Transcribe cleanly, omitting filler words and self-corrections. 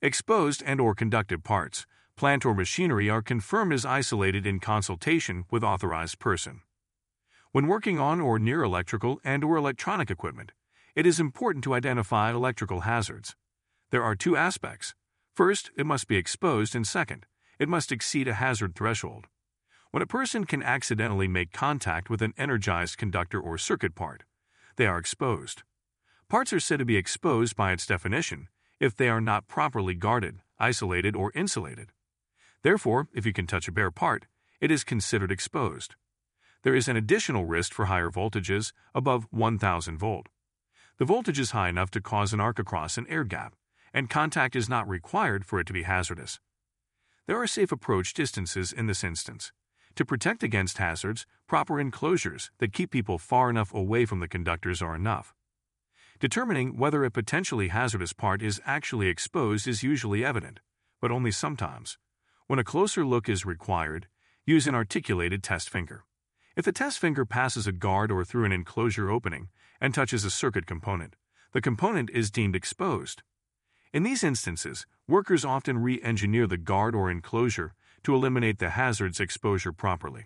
Exposed and/or conductive parts, plant or machinery are confirmed as isolated in consultation with authorized person. When working on or near electrical and/or electronic equipment, it is important to identify electrical hazards. There are two aspects. First, it must be exposed, and second, it must exceed a hazard threshold. When a person can accidentally make contact with an energized conductor or circuit part, they are exposed. Parts are said to be exposed by its definition if they are not properly guarded, isolated, or insulated. Therefore, if you can touch a bare part, it is considered exposed. There is an additional risk for higher voltages above 1000 volt. The voltage is high enough to cause an arc across an air gap, and contact is not required for it to be hazardous. There are safe approach distances in this instance. To protect against hazards, proper enclosures that keep people far enough away from the conductors are enough. Determining whether a potentially hazardous part is actually exposed is usually evident, but only sometimes. When a closer look is required, use an articulated test finger. If the test finger passes a guard or through an enclosure opening and touches a circuit component, the component is deemed exposed. In these instances, workers often re-engineer the guard or enclosure to eliminate the hazard's exposure properly.